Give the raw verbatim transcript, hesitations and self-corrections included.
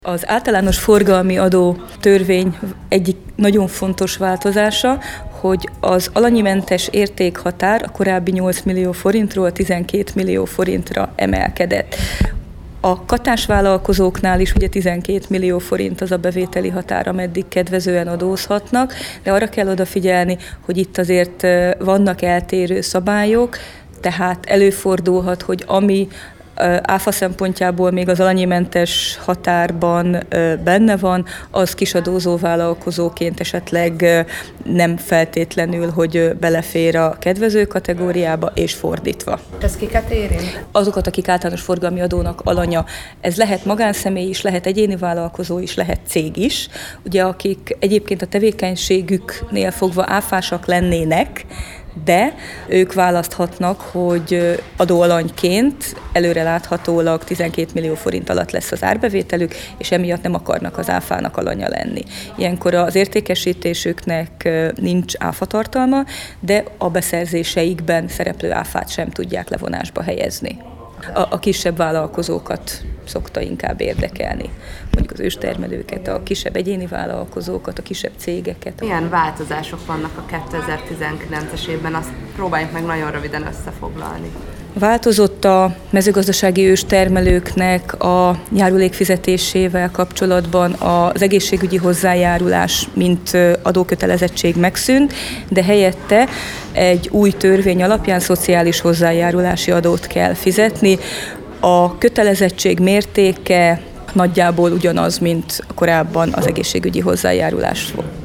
Az általános forgalmi adó törvény egyik nagyon fontos változása, hogy az alanyimentes értékhatár a korábbi nyolc millió forintról tizenkét millió forintra emelkedett. A katásvállalkozóknál is ugye tizenkét millió forint az a bevételi határ, ameddig kedvezően adózhatnak, de arra kell odafigyelni, hogy itt azért vannak eltérő szabályok, tehát előfordulhat, hogy ami áfa szempontjából még az alanyimentes határban benne van, az kisadózó vállalkozóként esetleg nem feltétlenül, hogy belefér a kedvező kategóriába, és fordítva. Ez kiket érint? Azokat, akik általános forgalmi adónak alanya. Ez lehet magánszemély is, lehet egyéni vállalkozó is, lehet cég is. Ugye akik egyébként a tevékenységüknél fogva áfásak lennének, de ők választhatnak, hogy adóalanyként előreláthatólag tizenkét millió forint alatt lesz az árbevételük, és emiatt nem akarnak az áfának alanya lenni. Ilyenkor az értékesítésüknek nincs áfatartalma, de a beszerzéseikben szereplő áfát sem tudják levonásba helyezni. A, a kisebb vállalkozókat szokta inkább érdekelni, mondjuk az őstermelőket, a kisebb egyéni vállalkozókat, a kisebb cégeket. Milyen változások vannak a kétezer-tizenkilences évben, azt próbáljuk meg nagyon röviden összefoglalni. Változott a mezőgazdasági őstermelőknek a járulékfizetésével kapcsolatban az egészségügyi hozzájárulás, mint adókötelezettség megszűnt, de helyette egy új törvény alapján szociális hozzájárulási adót kell fizetni. A kötelezettség mértéke nagyjából ugyanaz, mint korábban az egészségügyi hozzájárulás volt.